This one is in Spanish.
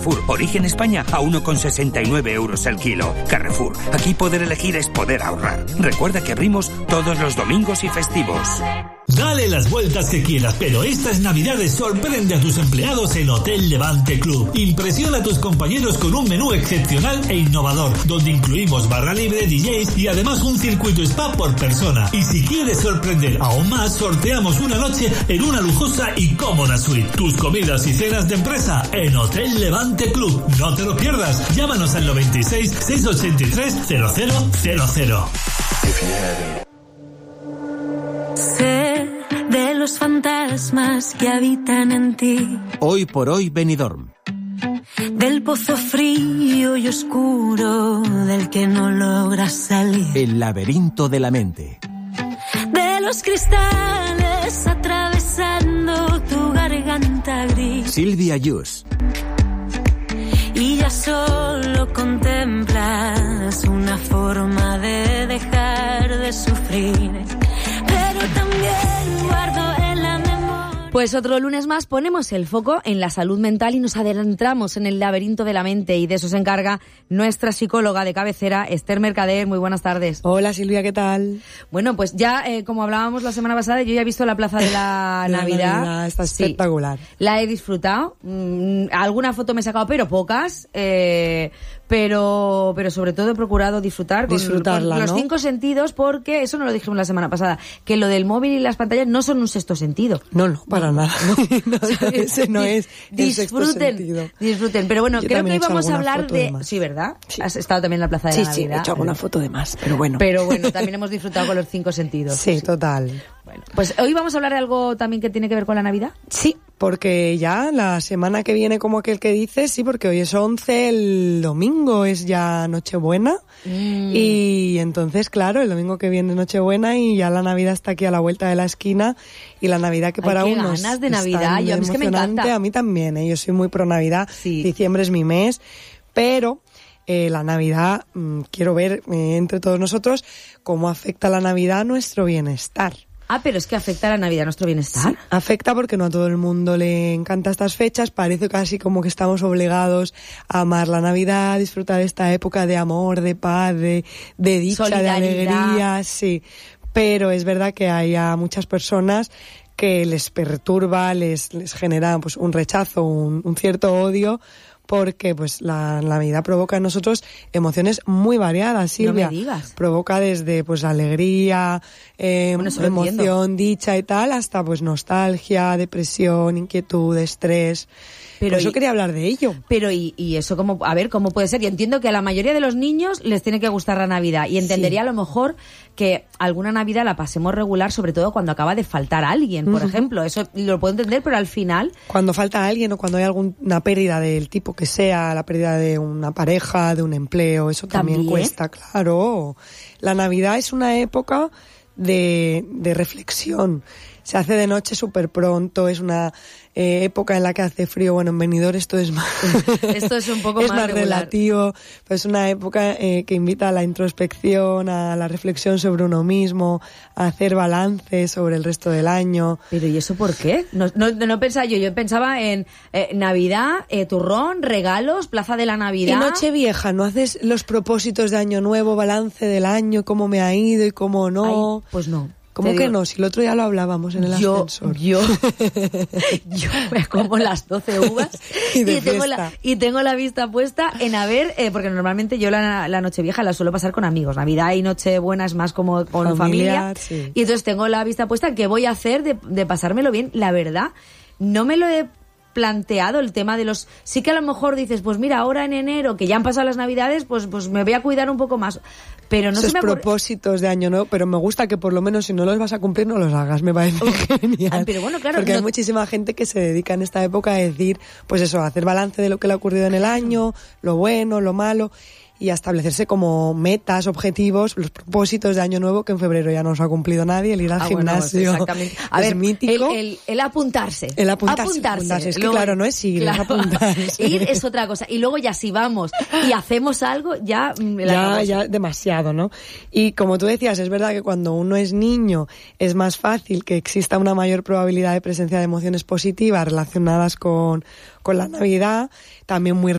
Carrefour, origen España, a 1,69 euros el kilo. Carrefour, aquí poder elegir es poder ahorrar. Recuerda que abrimos todos los domingos y festivos. Dale las vueltas que quieras, pero estas navidades sorprende a tus empleados en Hotel Levante Club. Impresiona a tus compañeros con un menú excepcional e innovador, donde incluimos barra libre, DJs y además un circuito spa por persona. Y si quieres sorprender aún más, sorteamos una noche en una lujosa y cómoda suite. Tus comidas y cenas de empresa en Hotel Levante Club. No te lo pierdas. Llámanos al 96 683 0000. Sé de los fantasmas que habitan en ti. Hoy por hoy Benidorm. Del pozo frío y oscuro del que no logras salir. El laberinto de la mente. De los cristales atravesando tu garganta gris. Silvia Yus. Y ya solo contemplas una forma de dejar de sufrir. Pero también guardo en la memoria. Pues otro lunes más ponemos el foco en la salud mental y nos adentramos en el laberinto de la mente, y de eso se encarga nuestra psicóloga de cabecera, Esther Mercader. Muy buenas tardes. Hola Silvia, ¿qué tal? Bueno, pues ya como hablábamos la semana pasada, yo ya he visto la Plaza de la Navidad. Está espectacular. Sí, la he disfrutado. Alguna foto me he sacado, pero pocas. Pero sobre todo he procurado disfrutarla, con los 5 sentidos, porque eso no lo dijimos la semana pasada, que lo del móvil y las pantallas no son un sexto sentido. No, para nada. No, ese no es el sexto sentido. Disfruten. Pero bueno, yo creo que hoy vamos a hablar de... Sí, ¿verdad? Sí. Has estado también en la Plaza de la Navidad. Sí, he hecho alguna foto de más, pero bueno. Pero bueno, también hemos disfrutado con los 5 sentidos. Sí, total. Bueno, pues hoy vamos a hablar de algo también que tiene que ver con la Navidad. Sí, porque ya la semana que viene, como aquel que dice, sí, porque hoy es 11, el domingo es ya Nochebuena, y entonces, claro, el domingo que viene es Nochebuena y ya la Navidad está aquí a la vuelta de la esquina, y la Navidad que para unos ganas de Navidad, yo es que me encanta. A mí también, yo soy muy pro Navidad, sí. Diciembre es mi mes, pero... la Navidad, quiero ver entre todos nosotros cómo afecta la Navidad a nuestro bienestar. Ah, pero es que afecta a la Navidad a nuestro bienestar. Sí, afecta porque no a todo el mundo le encanta estas fechas, parece casi como que estamos obligados a amar la Navidad, a disfrutar de esta época de amor, de paz, de dicha, de alegría, sí. Pero es verdad que hay a muchas personas que les perturba, les genera pues un rechazo, un cierto odio, porque pues la Navidad provoca en nosotros emociones muy variadas, Silvia. No me digas. Provoca desde pues alegría, emoción, dicha y tal, hasta pues nostalgia, depresión, inquietud, estrés. Pero por eso quería hablar de ello. Pero y eso cómo puede ser. Yo entiendo que a la mayoría de los niños les tiene que gustar la Navidad, y entendería a lo mejor que alguna Navidad la pasemos regular, sobre todo cuando acaba de faltar alguien, por ejemplo. Eso lo puedo entender, pero al final... Cuando falta alguien o cuando hay alguna pérdida del tipo que sea, la pérdida de una pareja, de un empleo, eso también cuesta, claro. La Navidad es una época de reflexión. Se hace de noche súper pronto, es una época en la que hace frío. Bueno, en Benidorm esto es más... Esto es un poco es más relativo, pero es una época que invita a la introspección, a la reflexión sobre uno mismo, a hacer balance sobre el resto del año. ¿Pero y eso por qué? No pensaba yo pensaba en Navidad, turrón, regalos, Plaza de la Navidad... Y Nochevieja, ¿no haces los propósitos de Año Nuevo, balance del año, cómo me ha ido y cómo no? Ay, pues no. ¿Cómo que no? Si el otro día lo hablábamos en el ascensor. Yo me como las 12 uvas y tengo la vista puesta en porque normalmente yo la Nochevieja la suelo pasar con amigos. Navidad y Nochebuena es más como con familia. Sí. Y entonces tengo la vista puesta en qué voy a hacer de pasármelo bien. La verdad, no me lo he planteado el tema de los... Sí que a lo mejor dices, pues mira, ahora en enero, que ya han pasado las Navidades, pues me voy a cuidar un poco más. Pero no esos se me propósitos de año nuevo, pero me gusta que por lo menos si no los vas a cumplir no los hagas, me parece genial. Pero bueno, claro, porque hay muchísima gente que se dedica en esta época a decir, pues eso, a hacer balance de lo que le ha ocurrido en el año, lo bueno, lo malo, y a establecerse como metas, objetivos, los propósitos de año nuevo, que en febrero ya no nos ha cumplido nadie, el ir al gimnasio. Bueno, exactamente. A ver, mítico. El apuntarse. El apuntarse. Es que claro, no es ir, es apuntarse. Ir es otra cosa. Y luego ya si vamos y hacemos algo, ya demasiado, ¿no? Y como tú decías, es verdad que cuando uno es niño es más fácil que exista una mayor probabilidad de presencia de emociones positivas relacionadas con la Navidad, también muy